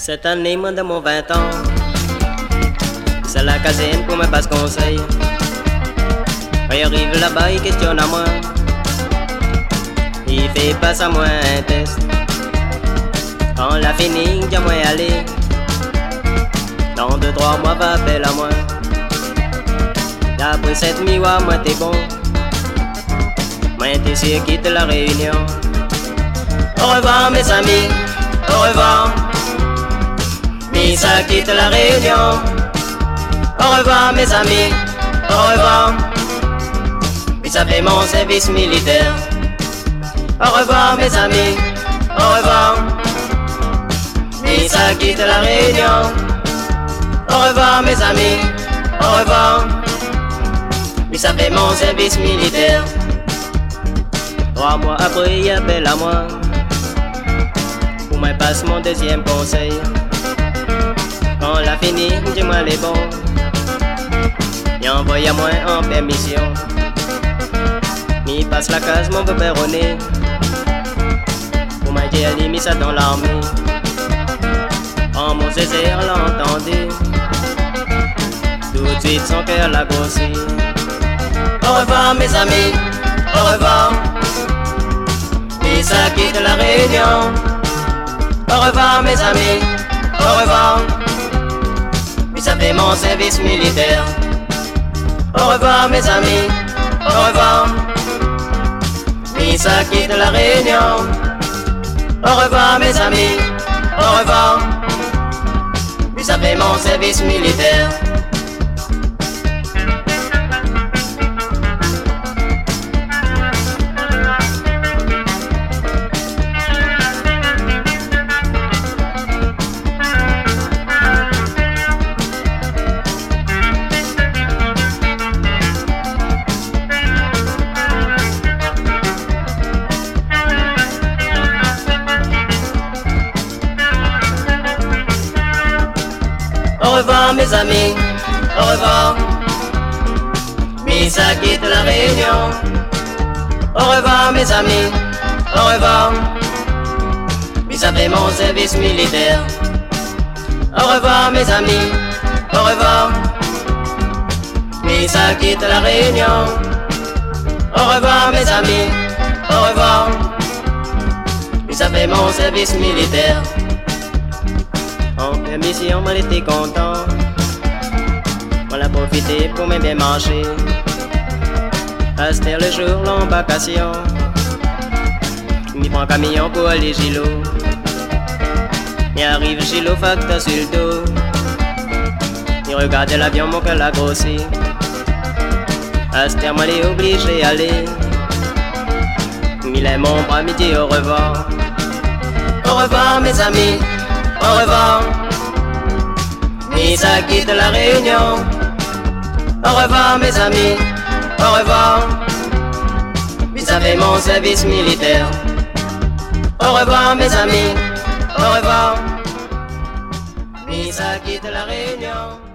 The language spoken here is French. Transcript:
Cette année, moi de mon 20 ans, c'est la caserne pour me passe conseil. Quand il arrive là-bas, il questionne à moi. Il fait passer à moi un test. Quand l'a fini, il dit à moi aller. Dans 2-3 mois, va appeler à moi. Après 7 mois, moi t'es bon. Moi t'es sûr quitte la réunion. Au revoir mes amis, au revoir. Mais ça quitte la réunion. Au revoir mes amis, au revoir. Mais ça fait mon service militaire. Au revoir mes amis, au revoir. Mais ça quitte la réunion. Au revoir mes amis, au revoir. Mais ça fait mon service militaire. 3 mois après il appelle à moi. Pour moi passe mon deuxième conseil. Quand l'a fini, dis-moi les bons. Il envoie à moi en permission. Mi passe la case mon père René. Pour moi j'ai mis ça dans l'armée. En mon Césaire l'a entendu. Tout de suite son cœur l'a grossi. Au revoir mes amis, au revoir. Et ça quitte la réunion. Au revoir mes amis, au revoir. Et ça fait mon service militaire. Au revoir mes amis, au revoir. Et ça quitte la réunion. Au revoir mes amis, au revoir. Et ça fait mon service militaire. Au revoir mes amis, au revoir. Mais ça quitte la réunion. Au revoir mes amis, au revoir. Mais ça fait mon service militaire. Au revoir mes amis, au revoir. Mais ça quitte la réunion. Au revoir mes amis, au revoir. Mais ça fait mon service militaire. En permission, moi j'étais content. On a profité pour me bien marcher. À cette heure le jour, l'embarcation. Il prend un camion pour aller Gilo. Il arrive Gilo, facteur sur le dos. Il regarde l'avion, mon cœur l'a grossi. À cette heure, moi j'ai obligé d'aller. Il est mon bras, il dit au revoir. Au revoir mes amis. Au revoir. Et ça quitte la réunion. Au revoir mes amis. Au revoir. Et ça fait mon service militaire. Au revoir mes amis. Au revoir. Et ça quitte la réunion.